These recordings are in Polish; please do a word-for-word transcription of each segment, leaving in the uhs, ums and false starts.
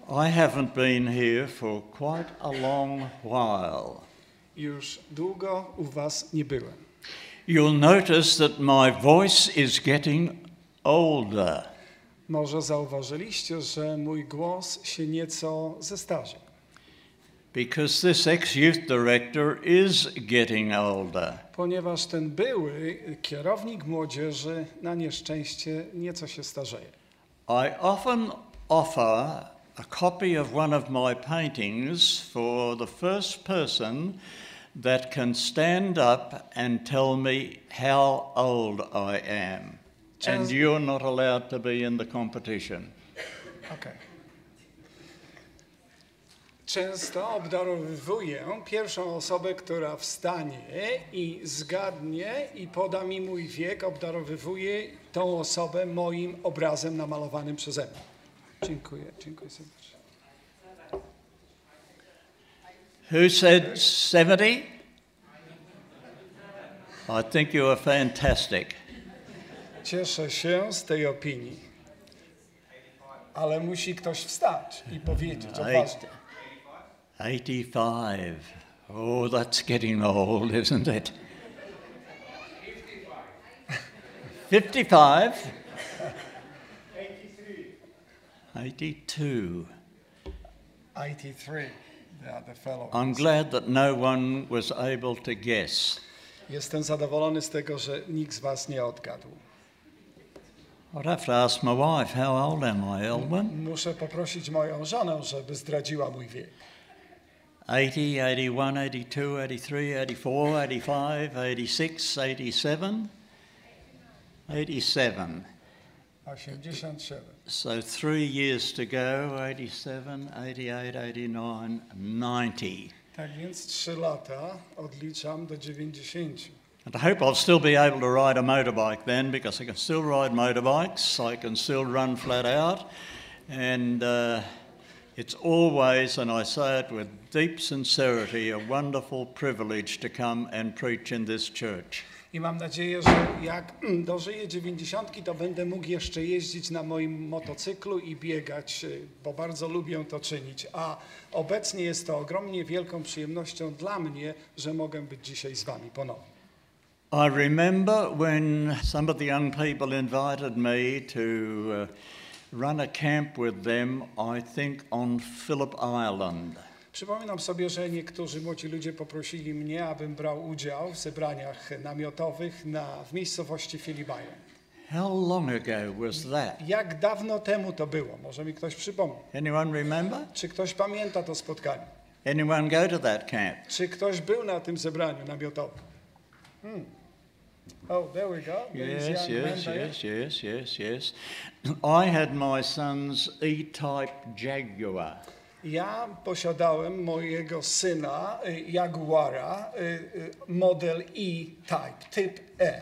I haven't been here for quite a long while. Już długo u was nie byłem. You'll notice that my voice is getting older. Może zauważyliście, że mój głos się nieco zestarzał. Because this ex-youth director is getting older. Ponieważ ten były kierownik młodzieży na nieszczęście nieco się starzeje. I often offer a copy of one of my paintings for the first person that can stand up and tell me how old I am. And you're not allowed to be in the competition. Okay. Często obdarowywuję pierwszą osobę, która wstanie i zgadnie i poda mi mój wiek, obdarowywuję tą osobę moim obrazem namalowanym przeze mnie. Dziękuję, dziękuję serdecznie. Who said seventy? I think you are fantastic. Cieszę się z tej opinii, ale musi ktoś wstać i powiedzieć odważnie. eighty-five. Oh, that's getting old, isn't it? fifty-five. eighty-two. eighty-three. Yeah, the fellow. I'm glad that no one was able to guess. Jestem zadowolony z tego, że nikt z was nie odgadł. I'd have to ask my wife, how old am I, Elwyn? Muszę poprosić moją żonę, żeby zdradziła mój wiek. eighty, eighty-one, eighty-two, eighty-three, eighty-four, eighty-five, eighty-six, eighty-seven. eighty-seven. osiemdziesiąt siedem. So three years to go, eighty-seven, eighty-eight, eighty-nine, ninety. Tak więc trzy lata odliczam do dziewięćdziesięciu. And I hope I'll still be able to ride a motorbike then, because I can still ride motorbikes, I can still run flat out, and uh, it's always, and I say it with deep sincerity, a wonderful privilege to come and preach in this church. I mam nadzieję, że jak dożyję dziewięćdziesiątki, to będę mógł jeszcze jeździć na moim motocyklu i biegać, bo bardzo lubię to czynić. A obecnie jest to ogromnie wielką przyjemnością dla mnie, że mogę być dzisiaj z wami ponownie. I remember when some of the young people invited me to uh, run a camp with them, I think on Phillip Island. Przypominam sobie, że niektórzy młodzi ludzie poprosili mnie, abym brał udział w zebraniach namiotowych na, w miejscowości Phillip Island. How long ago was that? Jak dawno temu to było? Może mi ktoś przypomni? Anyone remember? Czy ktoś pamięta to spotkanie? Anyone go to that camp? Czy ktoś był na tym zebraniu namiotowym? Hmm. Oh, there we go. Yes, yes, yes, yes, yes, yes. I had my son's E-Type Jaguar. Ja posiadałem mojego syna Jaguara, model E-Type, typ E.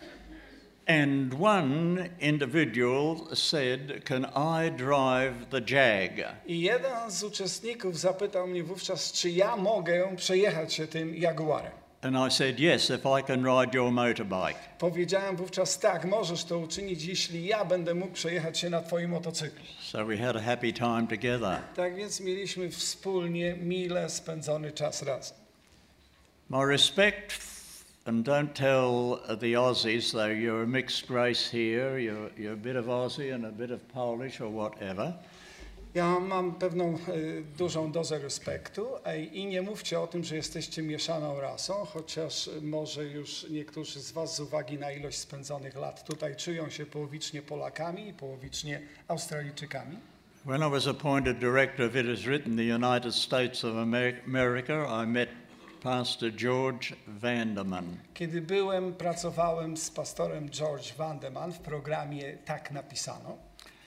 And one individual said, can I drive the Jag? I jeden z uczestników zapytał mnie wówczas, czy ja mogę przejechać się tym Jaguarem. And I said, yes, if I can ride your motorbike. Powiedziałem wówczas, tak, możesz to uczynić, jeśli ja będę mógł przejechać się na twoim motocyklu. So we had a happy time together. Tak więc mieliśmy wspólnie mile spędzony czas razem. My respect, and don't tell the Aussies, though you're a mixed race here, you're, you're a bit of Aussie and a bit of Polish or whatever. Ja mam pewną y, dużą dozę respektu ej, i nie mówcie o tym, że jesteście mieszaną rasą, chociaż może już niektórzy z was z uwagi na ilość spędzonych lat tutaj czują się połowicznie Polakami i połowicznie Australijczykami. When I was appointed director of It Is Written, the United States of America, I met Pastor George Vandeman. Kiedy byłem, pracowałem z pastorem George Vandeman w programie Tak napisano.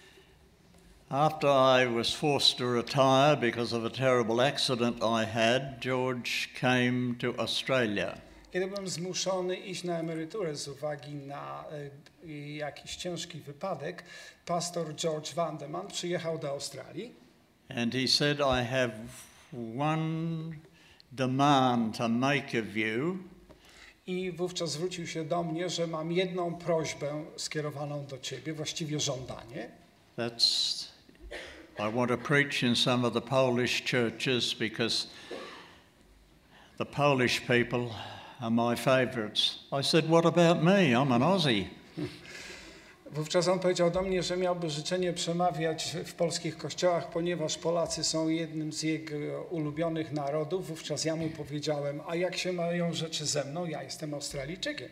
After I was forced to retire because of a terrible accident I had, George came to Australia. Kiedy byłem zmuszony iść na emeryturę z uwagi na y, jakiś ciężki wypadek, pastor George Vandeman przyjechał do Australii. And he said, I have one demand to make of you. I wówczas zwrócił się do mnie, że mam jedną prośbę skierowaną do ciebie, właściwie żądanie. That's I want to preach in some of the Polish churches because the Polish people are my favourites. I said, what about me? I'm an Aussie. Wówczas on powiedział do mnie, że miałby życzenie przemawiać w polskich kościołach, ponieważ Polacy są jednym z jego ulubionych narodów. Wówczas ja mu powiedziałem, a jak się mają rzeczy ze mną? Ja jestem Australijczykiem.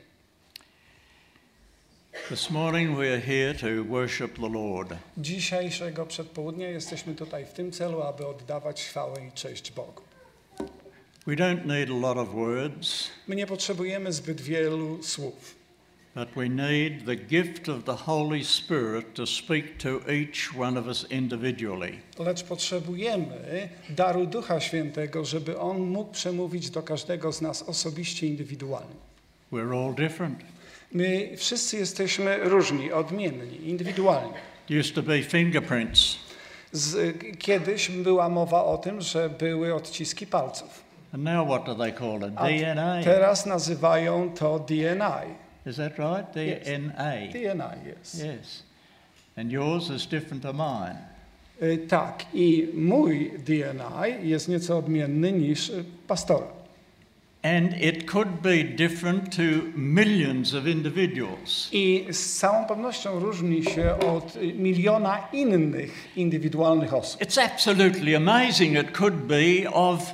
This morning we are here to worship the Lord. Dzisiejszego przedpołudnia jesteśmy tutaj w tym celu, aby oddawać chwałę i cześć Bogu. We don't need a lot of words, My nie potrzebujemy zbyt wielu słów, but we need the gift of the Holy Spirit to speak to each one of us individually. lecz potrzebujemy daru Ducha Świętego, żeby On mógł przemówić do każdego z nas osobiście, indywidualnie. We're all different. My wszyscy jesteśmy różni, odmienni, indywidualni. Used to be fingerprints, Z, kiedyś była mowa o tym, że były odciski palców. and now what do they call it? A D N A. teraz nazywają to D N I. Is that right? D N A. D N I, yes. Yes. And yours is different to mine. Y, Tak, i mój D N I jest nieco odmienny niż y, pastora. And it could be different to millions of individuals. I z całą pewnością różni się od y, miliona innych indywidualnych osób. It's absolutely amazing. It could be of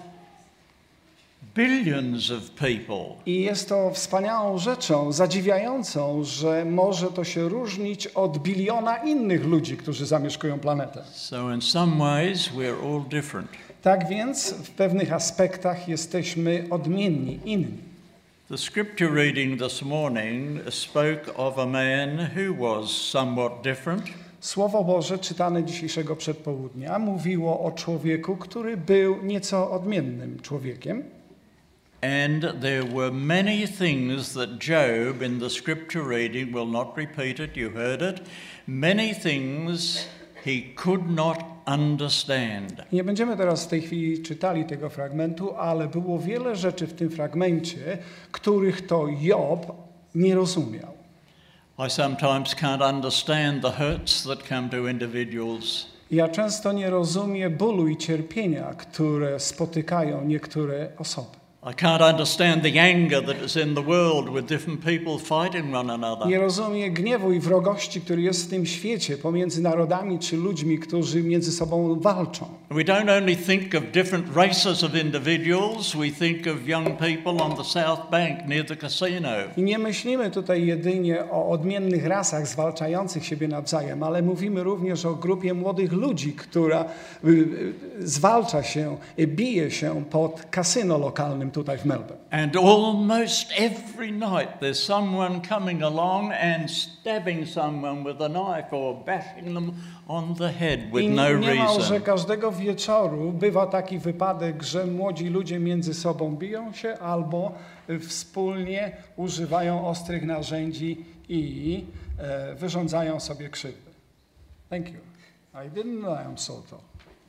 billions of people. I jest to wspaniałą rzeczą, zadziwiającą, że może to się różnić od biliona innych ludzi, którzy zamieszkują planetę. So in some ways we're all different. Tak więc w pewnych aspektach jesteśmy odmienni, inni. The scripture reading this morning spoke of a man who was somewhat different. Słowo Boże czytane dzisiejszego przedpołudnia mówiło o człowieku, który był nieco odmiennym człowiekiem. And there were many things that Job in the scripture reading, will not repeat it, you heard it, many things he could not understand. Nie będziemy teraz w tej chwili czytali tego fragmentu, ale było wiele rzeczy w tym fragmencie, których to Job nie rozumiał. I sometimes can't understand the hurts that come to individuals. Ja często nie rozumiem bólu i cierpienia, które spotykają niektóre osoby. I can't understand the anger that is in the world with different people fighting one another. Nie rozumiem gniewu i wrogości, który jest w tym świecie pomiędzy narodami czy ludźmi, którzy między sobą walczą. We don't only think of different races of individuals, we think of young people on the South Bank near the casino. I nie myślimy tutaj jedynie o odmiennych rasach zwalczających siebie nawzajem, ale mówimy również o grupie młodych ludzi, która y, y, zwalcza się, y, bije się pod kasyno lokalnym tutaj w Melbourne. And almost every night there's someone coming along and stabbing someone with a knife or bashing them on the head with I no niemalże reason. każdego wieczoru bywa taki wypadek, że młodzi ludzie między sobą biją się albo y, wspólnie używają ostrych narzędzi i e, wyrządzają sobie krzywdę. Thank you. I didn't know I'm so tall.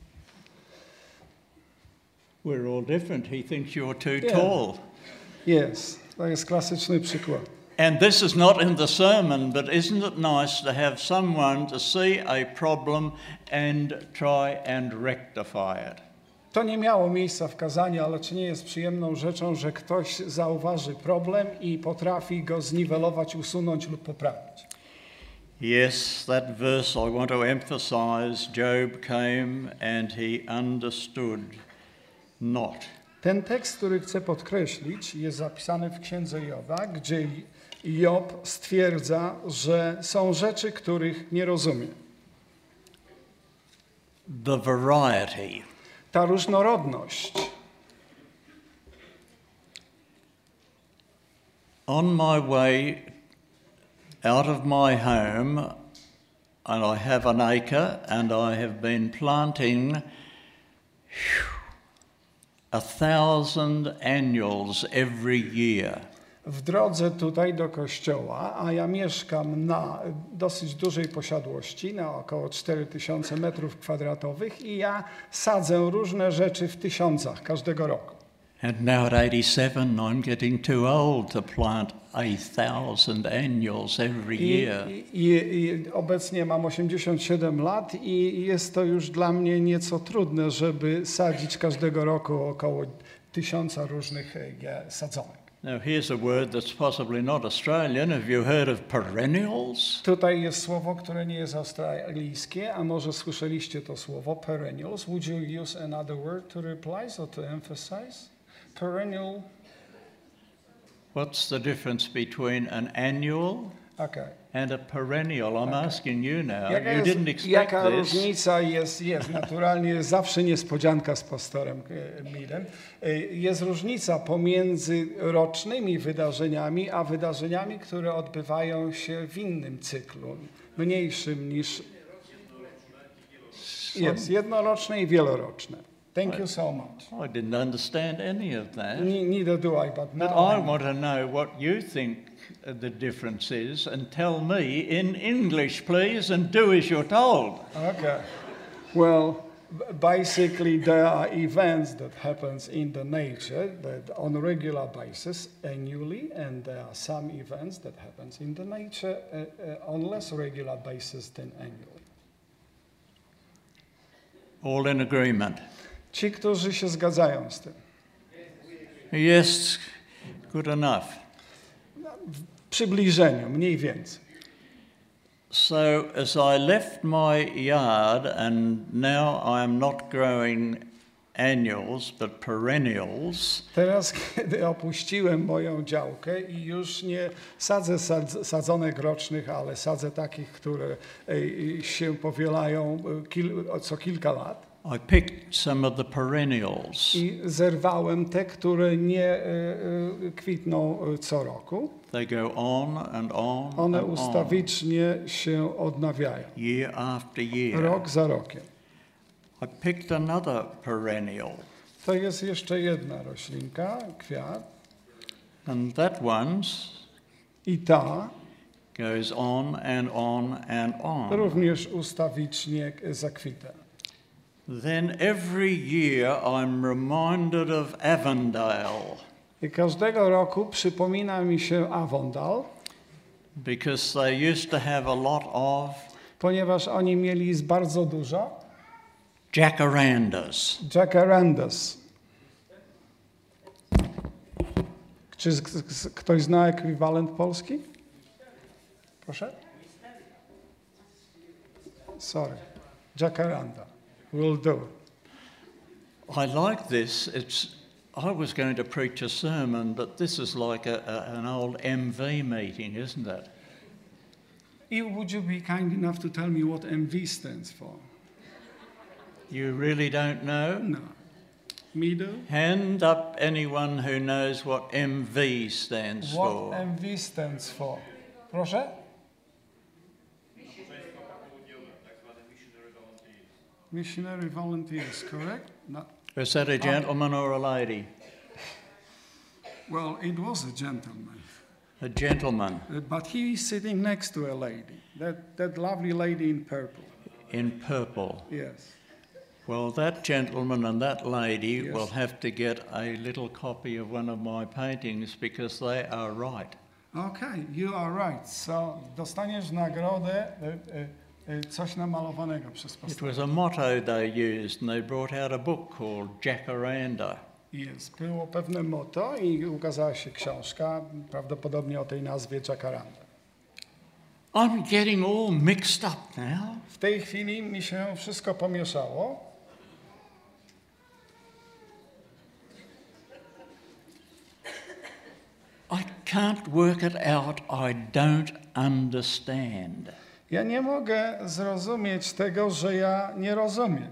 We're all different. He thinks you're too Yeah. tall. Yes, to jest klasyczny przykład. And this is not in the sermon, but isn't it nice to have someone to see a problem and try and rectify it? To nie miało miejsca w kazaniu, ale czy nie jest przyjemną rzeczą, że ktoś zauważy problem i potrafi go zniwelować, usunąć lub poprawić? Yes, that verse I want to emphasize. Job came and he understood not. Ten tekst, który chcę podkreślić, jest zapisany w Księdze Joba, gdzie Job stwierdza, że są rzeczy, których nie rozumie. The variety. Ta różnorodność. On my way out of my home, and I have an acre, and I have been planting whew, a thousand annuals every year. W drodze tutaj do kościoła, a ja mieszkam na dosyć dużej posiadłości, na około cztery tysiące metrów kwadratowych i ja sadzę różne rzeczy w tysiącach każdego roku. And now at eighty-seven, I'm getting too old to plant a thousand annuals every I, year. i, i, I obecnie mam osiemdziesiąt siedem lat i jest to już dla mnie nieco trudne, żeby sadzić każdego roku około tysiąca różnych e, sadzonek. Now here's a word that's possibly not Australian. Have you heard of perennials? Tutaj jest słowo, które nie jest australijskie, a może słyszeliście to słowo perennials. Would you use another word to replace or to emphasize? Perennial. What's the difference between an annual Okay. and a perennial? I'm Okay. asking you now. Jaka, You jest, didn't expect jaka this. różnica jest, jest naturalnie, jest zawsze niespodzianka z pastorem e, Millem. E, Jest różnica pomiędzy rocznymi wydarzeniami, a wydarzeniami, które odbywają się w innym cyklu, mniejszym niż jest jednoroczne i wieloroczne. Thank you so much. I didn't understand any of that. Ne- Neither do I, but But now I want to know what you think the difference is and tell me in English, please, and do as you're told. Okay. Well, b- basically there are events that happens in the nature that on a regular basis annually, and there are some events that happens in the nature uh, uh, on less regular basis than annually. All in agreement? Ci, którzy się zgadzają z tym. Yes, good enough. W przybliżeniu, mniej więcej. So as I left my yard and now I am not growing annuals but perennials, Teraz, kiedy opuściłem moją działkę i już nie sadzę sadz- sadzonek rocznych, ale sadzę takich, które e, się powielają e, kil, co kilka lat. I picked some of the perennials. I zerwałem te, które nie e, e, kwitną e, co roku. They go on and on One and on, ustawicznie się odnawiają, year after year. rok za rokiem. I picked another perennial, To jest jeszcze jedna roślinka, kwiat. and that one's I ta goes on and on and on. również ustawicznie zakwita. Then every year I'm reminded of Avondale I każdego roku przypomina mi się Avondale, because they used to have a lot of ponieważ oni mieli bardzo dużo jacarandas. jacarandas. Czy z, z, ktoś zna ekwiwalent polski? Proszę? Sorry. Jacaranda. Will do. I like this. It's. I was going to preach a sermon, but this is like a, a, an old M V meeting, isn't it? I would you be kind enough to tell me what M V stands for? You really don't know? No. Me do? Hand up anyone who knows what M V stands What for. M V stands for? Proszę? Missionary volunteers, correct? No. Is that a gentleman or a lady? Well, it was a gentleman, A gentleman uh, but he is sitting next to a lady. That that lovely lady in purple. in purple. Yes. Well, that gentleman and that lady Yes. will have to get a little copy of one of my paintings because they are right. Okay, you are right. So dostaniesz nagrodę y, y, y, coś namalowanego przez It pastora. was a motto they used, and they brought out a book called Jacaranda. Jest. Było pewne motto i ukazała się książka, prawdopodobnie o tej nazwie Jacaranda. I'm getting all mixed up now. W tej chwili mi się wszystko pomieszało. I can't work it out. I don't understand. Ja nie mogę zrozumieć tego, że ja nie rozumiem.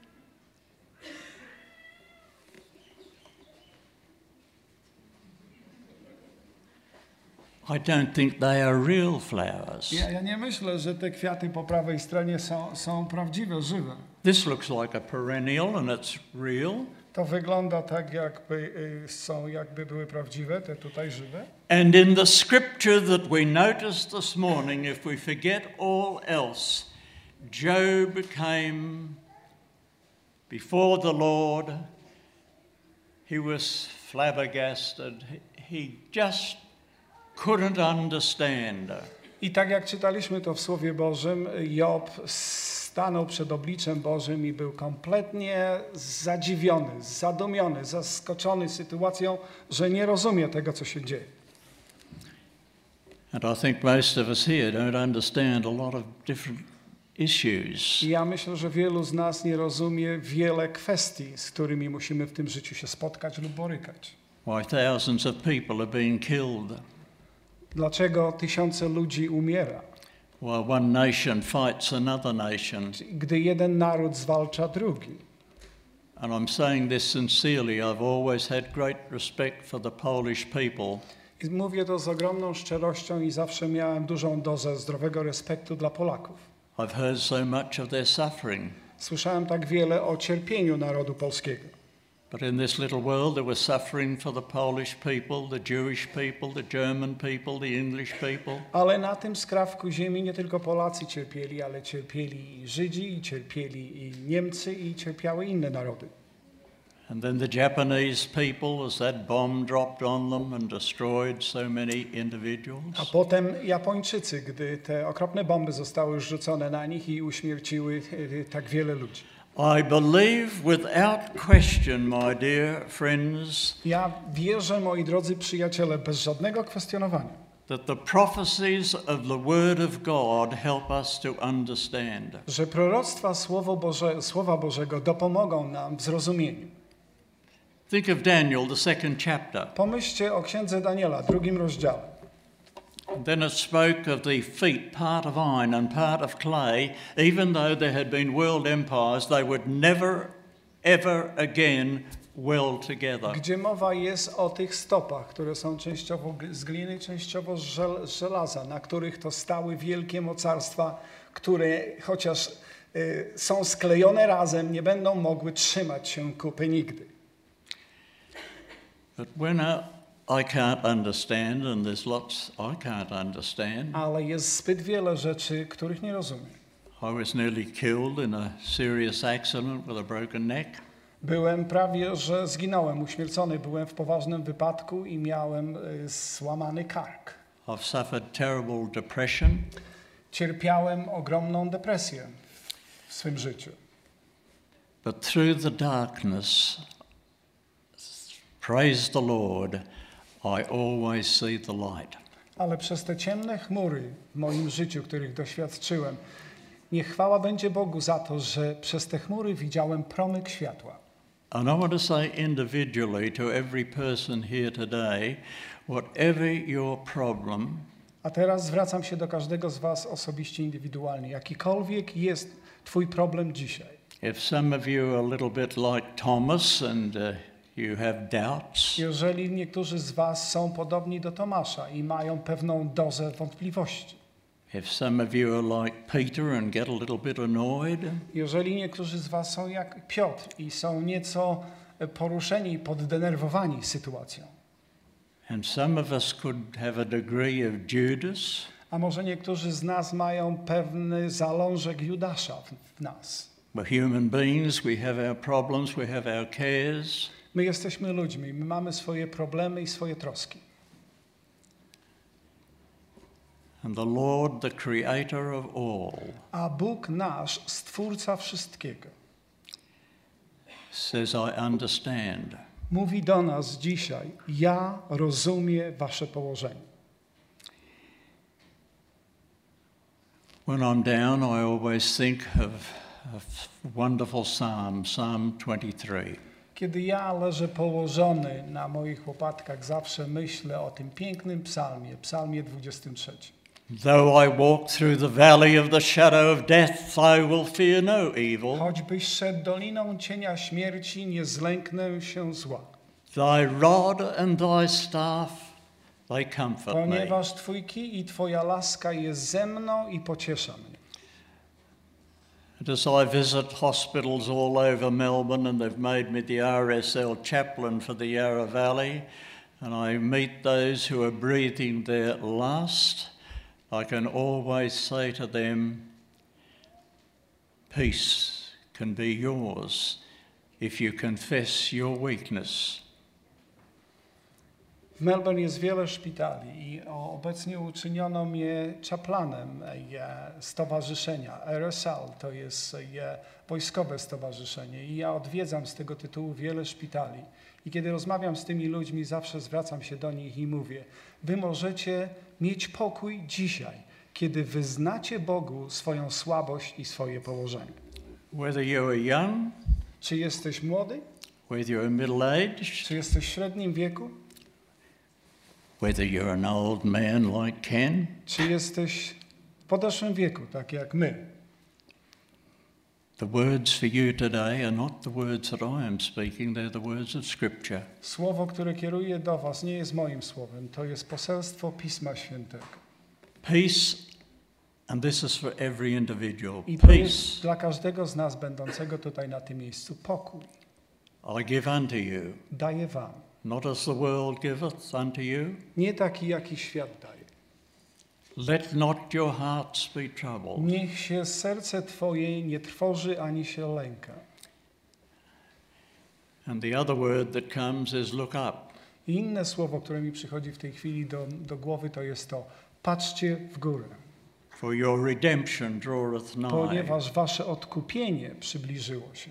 I don't think they are real flowers. Ja, ja nie myślę, że te kwiaty po prawej stronie są, są prawdziwe, żywe. This looks like a perennial and it's real. To wygląda tak, jakby y, są, jakby były prawdziwe, te tutaj żywe. And in the scripture that we noticed this morning, if we forget all else, Job came before the Lord. He was flabbergasted. He just couldn't understand. I tak jak czytaliśmy to w Słowie Bożym, Job stanął przed obliczem Bożym i był kompletnie zadziwiony, zadumiony, zaskoczony sytuacją, że nie rozumie tego, co się dzieje. And I think most of us here don't understand a lot of different issues. I ja myślę, że wielu z nas nie rozumie wiele kwestii, z którymi musimy w tym życiu się spotkać lub borykać. Why thousands of people are being killed. Dlaczego tysiące ludzi umiera? While one nation fights another nation. Gdy jeden naród zwalcza drugi. And I'm saying this sincerely. I've always had great respect for the Polish people. I mówię to z ogromną szczerością i zawsze miałem dużą dozę zdrowego respektu dla Polaków. I've heard so much of their suffering. Słyszałem tak wiele o cierpieniu narodu polskiego. But in this little world there was suffering for the Polish people, the Jewish people, the German people, the English people. Ale na tym skrawku ziemi nie tylko Polacy cierpieli, ale cierpieli i Żydzi, i cierpieli i Niemcy, i cierpiały inne narody. And then the Japanese people, as that bomb dropped on them and destroyed so many individuals. A potem Japończycy, gdy te okropne bomby zostały już rzucone na nich i uśmierciły tak wiele ludzi. I believe without question, my dear friends, Ja wierzę, moi drodzy przyjaciele, bez żadnego kwestionowania, that the prophecies of the Word of God help us to understand. że proroctwa Słowo Boże, Słowa Bożego dopomogą nam w zrozumieniu. Think of Daniel, the second chapter. Pomyślcie o księdze Daniela, drugim rozdziale. Then it spoke of the feet, part of iron and part of clay. Even though there had been world empires, they would never, ever again weld together. Gdzie mowa jest o tych stopach, które są częściowo z gliny, częściowo z, żel z żelaza, na których to stały wielkie mocarstwa, które chociaż y, są sklejone razem, nie będą mogły trzymać się kupy nigdy. But when I can't understand, and there's lots I can't understand. Ale jest zbyt wiele rzeczy, których nie rozumiem. I was nearly killed in a serious accident with a broken neck. Byłem prawie, że zginąłem, uśmiercony. Byłem w poważnym wypadku i miałem y, złamany kark. I've suffered terrible depression. Cierpiałem ogromną depresję w swym życiu. But through the darkness, praise the Lord, I always see the light. Ale przez te ciemne chmury w moim życiu, których doświadczyłem, niech chwała będzie Bogu za to, że przez te chmury widziałem promyk światła. And I want to say individually to every person here today, whatever your problem, A teraz zwracam się do każdego z was osobiście, indywidualnie. Jakikolwiek jest twój problem dzisiaj. if some of you are a little bit like Thomas and uh, you have doubts, Jeżeli niektórzy z was są podobni do Tomasza i mają pewną dozę wątpliwości. if some of you are like Peter and get a little bit annoyed, Jeżeli niektórzy z was są jak Piotr i są nieco poruszeni i poddenerwowani sytuacją. and some of us could have a degree of Judas, A może niektórzy z nas mają pewny zalążek Judasza w, w nas. we're human beings, we have our problems, we have our cares, My jesteśmy ludźmi, my mamy swoje problemy i swoje troski. and the Lord, the creator of all, A Bóg nasz, Stwórca wszystkiego, says, I understand. mówi do nas dzisiaj: ja rozumiem wasze położenie. When I'm down, I always think of a wonderful psalm, Psalm twenty-three. Kiedy ja leżę położony na moich łopatkach, zawsze myślę o tym pięknym psalmie, psalmie dwudziestym trzecim. Though I walk through the valley of the shadow of death, I will fear no evil. Choćbyś szedł doliną cienia śmierci, nie zlęknę się zła. Thy rod and thy staff, they comfort me. Ponieważ Twój kij i Twoja laska jest ze mną i pociesza mnie. And as I visit hospitals all over Melbourne, and they've made me the R S L chaplain for the Yarra Valley, and I meet those who are breathing their last, I can always say to them, peace can be yours if you confess your weakness. W Melbourne jest wiele szpitali i obecnie uczyniono mnie czaplanem stowarzyszenia R S L, to jest wojskowe stowarzyszenie i ja odwiedzam z tego tytułu wiele szpitali. I kiedy rozmawiam z tymi ludźmi, zawsze zwracam się do nich i mówię, wy możecie mieć pokój dzisiaj, kiedy wyznacie Bogu swoją słabość i swoje położenie. Whether you are young, Czy jesteś młody? whether you're middle-aged, Czy jesteś w średnim wieku? whether you're an old man like Ken, Czy jesteś w podeszłym wieku, tak jak my? the words for you today are not the words that I am speaking, they're the words of Scripture. Słowo, które kieruję do was, nie jest moim słowem, to jest poselstwo Pisma Świętego. Peace, and this is for every individual. I to Peace jest dla każdego z nas będącego tutaj na tym miejscu pokój. I give unto you, Daję wam. not as the world giveth unto you. Nie taki, jaki świat daje. Let not your hearts be troubled. Niech się serce twoje nie trwoży ani się lęka. And the other word that comes is look up. I inne słowo, które mi przychodzi w tej chwili do, do głowy, to jest to: patrzcie w górę, For your redemption draweth nigh. ponieważ wasze odkupienie przybliżyło się.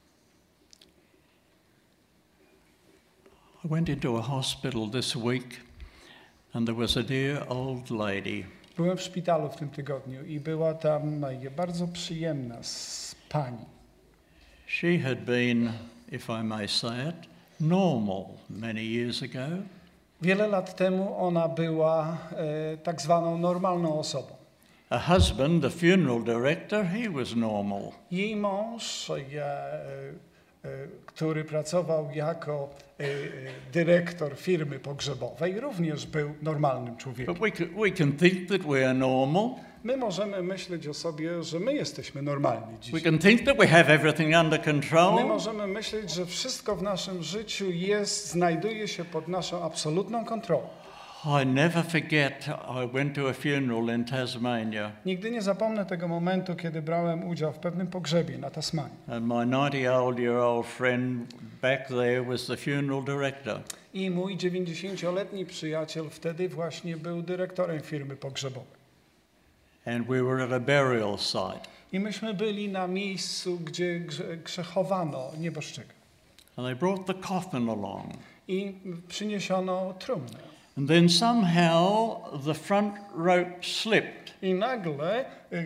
I went into a hospital this week and there was a dear old lady. Byłem w szpitalu w tym tygodniu i była tam bardzo przyjemna z pani. She had been, if I may say it, normal many years ago. Wiele lat temu ona była e, tak zwaną normalną osobą. Her husband, the funeral director, he was normal. Jej mąż, e, e, który pracował jako e, e, dyrektor firmy pogrzebowej, również był normalnym człowiekiem. But we can, we can think that we are normal. My możemy myśleć o sobie, że my jesteśmy normalni We dzisiaj. can think that we have everything under My control. możemy myśleć, że wszystko w naszym życiu jest, znajduje się pod naszą absolutną kontrolą. I never forget, I went to a funeral in Tasmania Nigdy nie zapomnę tego momentu, kiedy brałem udział w pewnym pogrzebie na Tasmanii. and my ninety-old-year-old friend back there was the funeral director. I mój dziewięćdziesięcioletni przyjaciel wtedy właśnie był dyrektorem firmy pogrzebowej. And we were at a burial site. I myśmy byli na miejscu, gdzie grze- grzechowano nieboszczyka. And they brought the coffin along. I przyniesiono trumnę. And then somehow the front rope slipped. I nagle y, y,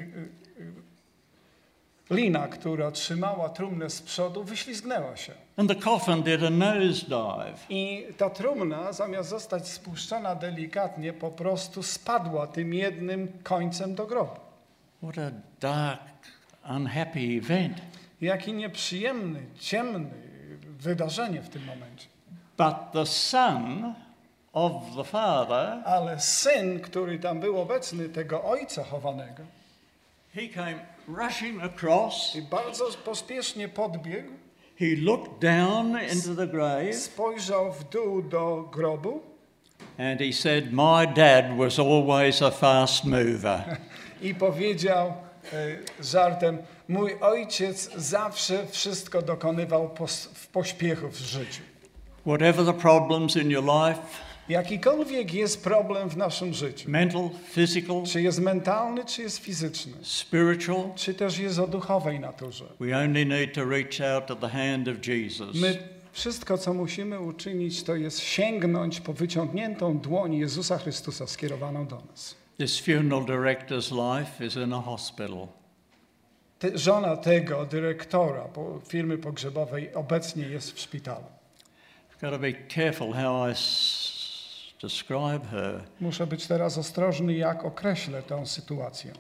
y, lina, która trzymała trumnę z przodu, wyślizgnęła się. And the coffin did a nosedive. I ta trumna, zamiast zostać spuszczona delikatnie, po prostu spadła tym jednym końcem do grobu. What a dark, unhappy event. Jaki nieprzyjemny, ciemny wydarzenie w tym momencie. But the son of the father, Ale syn, który tam był obecny, tego ojca chowanego, he came rushing across. i bardzo pospiesznie podbiegł, He looked down into the grave spojrzał w dół do grobu and he said, "My dad was always a fast mover." i powiedział e, żartem: mój ojciec zawsze wszystko dokonywał pos- w pośpiechu w życiu. Whatever the problems in your life, Jakikolwiek jest problem w naszym życiu, mental, physical, czy jest mentalny, czy jest fizyczny, spiritual, czy też jest o duchowej naturze, we only need to reach out to the hand of Jesus. my wszystko, co musimy uczynić, to jest sięgnąć po wyciągniętą dłoń Jezusa Chrystusa skierowaną do nas. This funeral director's life is in a hospital. Te, żona tego dyrektora po, firmy pogrzebowej obecnie jest w szpitalu. I've got to be careful how I s- describe her. Muszę być teraz ostrożny, jak określę tę sytuację.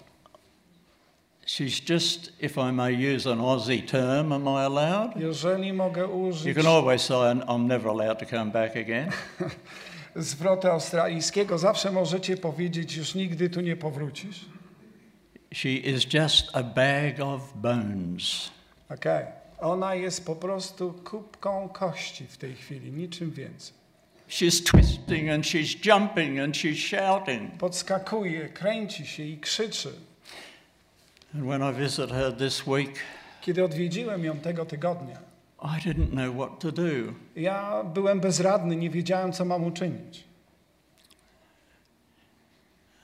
She's just, if I may use an Aussie term, am I allowed? Jeżeli mogę You użyć can always say, I'm never allowed to come back again. zwrotu australijskiego, zawsze możecie powiedzieć: już nigdy tu nie powrócisz. She is just a bag of bones. Okej. Ona jest po prostu kubką kości w tej chwili, niczym więcej. She's twisting and she's jumping and she's shouting. Podskakuje, kręci się i krzyczy. And when I visited her this week, Kiedy odwiedziłem ją tego tygodnia, I didn't know what to do. ja byłem bezradny, nie wiedziałem, co mam uczynić.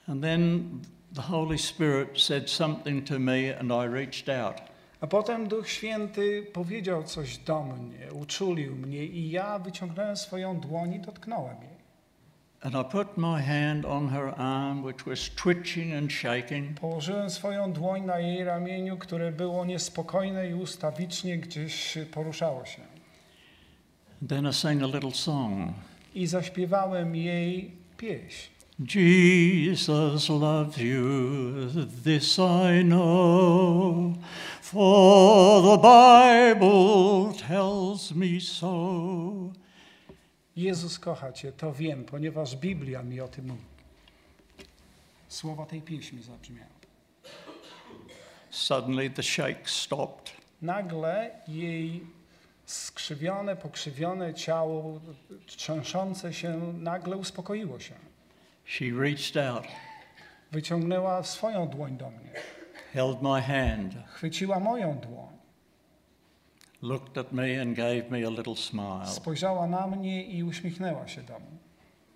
And then the Holy Spirit said something to me and I reached out. A potem Duch Święty powiedział coś do mnie, uczulił mnie i ja wyciągnąłem swoją dłoń i dotknąłem jej. And I put my hand on her arm, which was twitching and shaking. Położyłem swoją dłoń na jej ramieniu, które było niespokojne i ustawicznie gdzieś poruszało się. Then I sang a little song. I zaśpiewałem jej pieśń. Jesus loves you, this I know, for the Bible tells me so. Jezus kocha cię, to wiem, ponieważ Biblia mi o tym mówi. Słowa tej pieśni zabrzmiały. Suddenly the shake stopped. Nagle jej skrzywione, pokrzywione ciało, trzęsące się, nagle uspokoiło się. She reached out, Wyciągnęła swoją dłoń do mnie. held my hand, Chwyciła moją dłoń. looked at me and gave me a little smile. Spojrzała na mnie i uśmiechnęła się do mnie.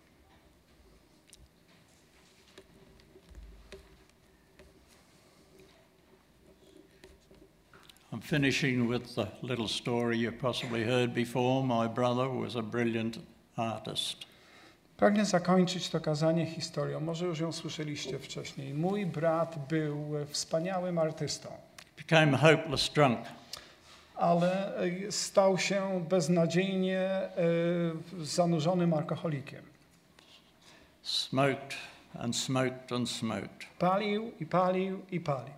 I'm finishing with the little story you possibly heard before. My brother was a brilliant artist. Pragnę zakończyć to kazanie historią. Może już ją słyszeliście wcześniej. Mój brat był wspaniałym artystą, Became a hopeless drunk. ale stał się beznadziejnie e, zanurzonym alkoholikiem. Smoked and smoked and smoked. Palił i palił i palił.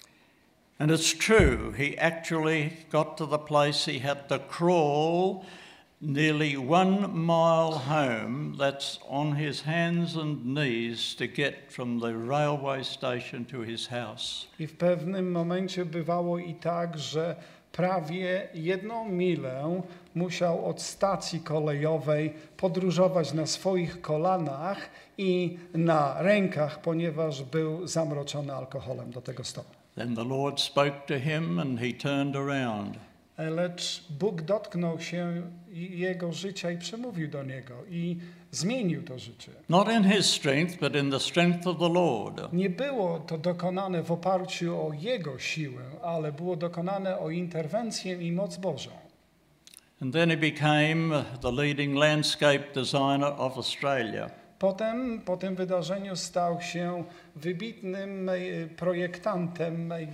And it's true, he actually got to the place he had to crawl nearly one mile home. That's on his hands and knees to get from the railway station to his house. I w pewnym momencie bywało i tak, że prawie jedną milę musiał od stacji kolejowej podróżować na swoich kolanach i na rękach, ponieważ był zamroczony alkoholem do tego stopnia. Then the Lord spoke to him and he turned around. Lecz Bóg dotknął się jego życia i przemówił do niego i zmienił to życie. Not in his strength, but in the strength of the Lord. Nie było to dokonane w oparciu o jego siłę, ale było dokonane o interwencję i moc Bożą. And then he became the leading landscape designer of Australia. Potem, po tym wydarzeniu stał się wybitnym e, projektantem, e,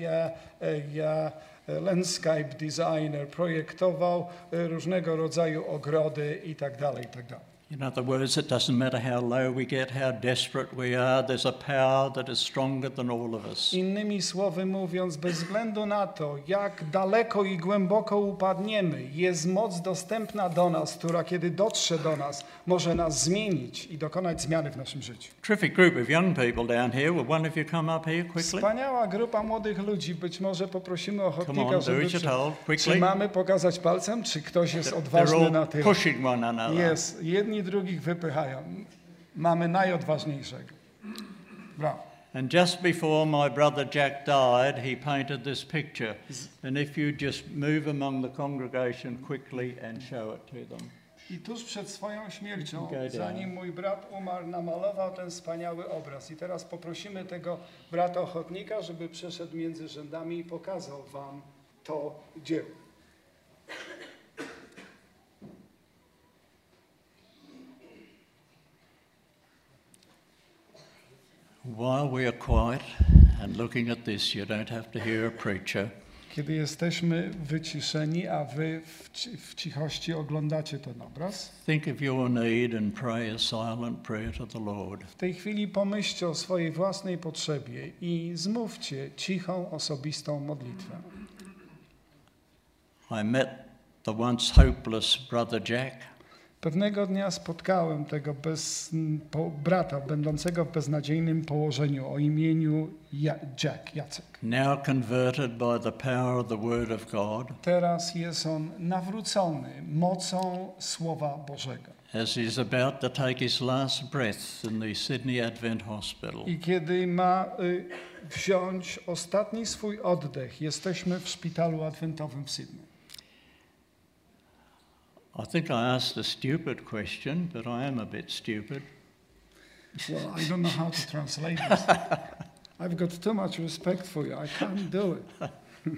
e, landscape designer, projektował e, różnego rodzaju ogrody i tak dalej, i tak dalej. In other words, it doesn't matter how low we get, how desperate we are, there's a power that is stronger than all of us. Innymi słowy mówiąc, bez względu na to, jak daleko i głęboko upadniemy, jest moc dostępna do nas, która kiedy dotrze do nas, może nas zmienić i dokonać zmiany w naszym życiu. Terrific group of young people down here. Will one of you come up here quickly? Wspaniała grupa młodych ludzi. Być może poprosimy ochotnika, Come on, do żeby... what you're Przy... told, Czy quickly. mamy pokazać palcem, czy ktoś jest They're odważny all na tyle? pushing one another. Jest. Jedni drugich wypychają. Mamy najodważniejszego. Brawo. And just before my brother Jack died, he painted this picture. And if you just move among the congregation quickly and show it to them. I tuż przed swoją śmiercią, Go down. zanim mój brat umarł, namalował ten wspaniały obraz. I teraz poprosimy tego brata ochotnika, żeby przeszedł między rzędami i pokazał wam to dzieło. While we are quiet and looking at this, you don't have to hear a preacher. Kiedy jesteśmy wyciszeni, a wy w, ci- w cichości oglądacie ten obraz, Think of your need and pray a silent prayer to the Lord. w tej chwili pomyślcie o swojej własnej potrzebie i zmówcie cichą, osobistą modlitwę. I met the once hopeless brother Jack. Pewnego dnia spotkałem tego bez, po, brata będącego w beznadziejnym położeniu o imieniu ja, Jack, Jacek. Now converted by the power of the Word of God, Teraz jest on nawrócony mocą Słowa Bożego. as he's about to take his last breath in the Sydney Advent Hospital. I kiedy ma y, wziąć ostatni swój oddech, jesteśmy w szpitalu adwentowym w Sydney. I think I asked a stupid question, but I am a bit stupid. Well, I don't know how to translate this. I've got too much respect for you. I can't do it.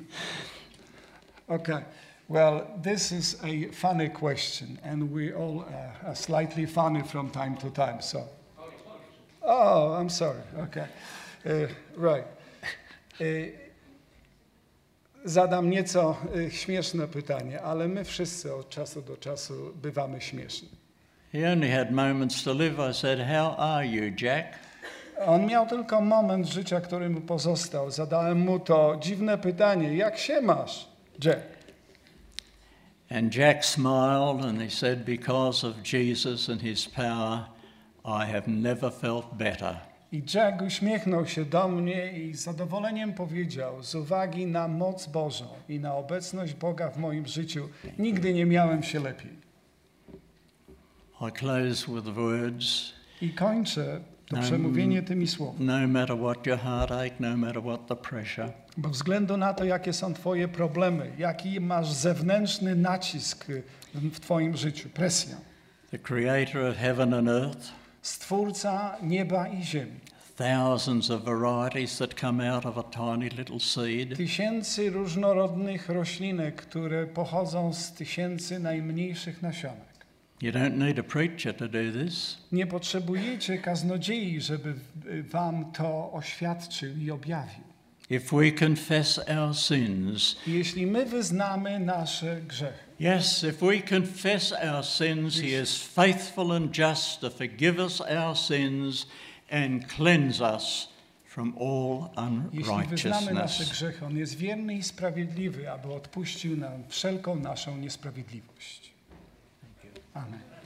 Okay. Well, this is a funny question, and we all uh, are slightly funny from time to time. So, oh, I'm sorry. Okay, uh, right. Uh, zadam nieco uh, śmieszne pytanie, ale my wszyscy od czasu do czasu bywamy śmieszni. He only had moments to live. I said, "How are you, Jack?" On miał tylko moment życia, który mu pozostał. Zadałem mu to dziwne pytanie: jak się masz, Jack? And Jack smiled and he said, "Because of Jesus and his power, I have never felt better." I Jack uśmiechnął się do mnie i z zadowoleniem powiedział: z uwagi na moc Bożą i na obecność Boga w moim życiu, nigdy nie miałem się lepiej. I close with the words, I kończę to No, przemówienie tymi słowami. no matter what your heartache, no matter what the pressure, Bo względu na to, jakie są twoje problemy, jaki masz zewnętrzny nacisk w twoim życiu, presja, the creator of heaven and earth, Stwórca nieba i ziemi, thousands of varieties that come out of a tiny little seed, tysięcy różnorodnych roślinek, które pochodzą z tysięcy najmniejszych nasionek. you don't need a preacher to do this. Nie potrzebujecie kaznodziei, żeby wam to oświadczył i objawił. If we confess our sins, Jeśli my wyznamy nasze grzechy, yes, if we confess our sins, He is faithful and just to forgive us our sins and cleanse us from all jeśli wyznamy nasze unrighteousness. grzechy, On jest wierny i sprawiedliwy, aby odpuścił nam wszelką naszą niesprawiedliwość. Amen.